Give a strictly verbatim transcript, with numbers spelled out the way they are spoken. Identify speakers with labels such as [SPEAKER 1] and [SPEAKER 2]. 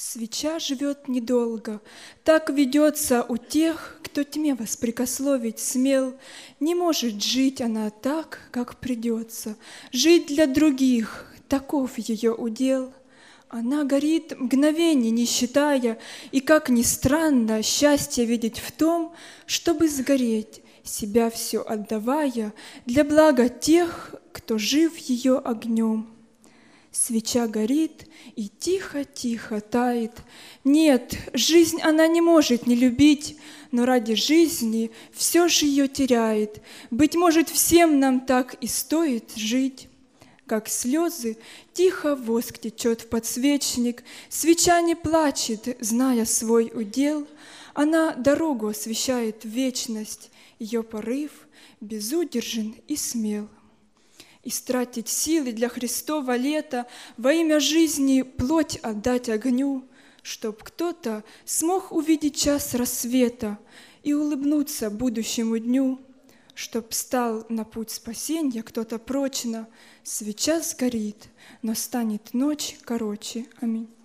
[SPEAKER 1] Свеча живет недолго, так ведется у тех, кто тьме воспрекословить смел. Не может жить она так, как придется, жить для других, таков ее удел. Она горит мгновений не считая, и, как ни странно, счастье видеть в том, чтобы сгореть, себя все отдавая для блага тех, кто жив ее огнем. Свеча горит и тихо-тихо тает. Нет, жизнь она не может не любить, но ради жизни все же ее теряет. Быть может, всем нам так и стоит жить. Как слезы, тихо воск течет в подсвечник, свеча не плачет, зная свой удел. Она дорогу освещает в вечность, ее порыв безудержен и смел. Истратить силы для Христова лета, во имя жизни плоть отдать огню, чтоб кто-то смог увидеть час рассвета и улыбнуться будущему дню, чтоб стал на путь спасенья кто-то прочно. Свеча сгорит, но станет ночь короче. Аминь.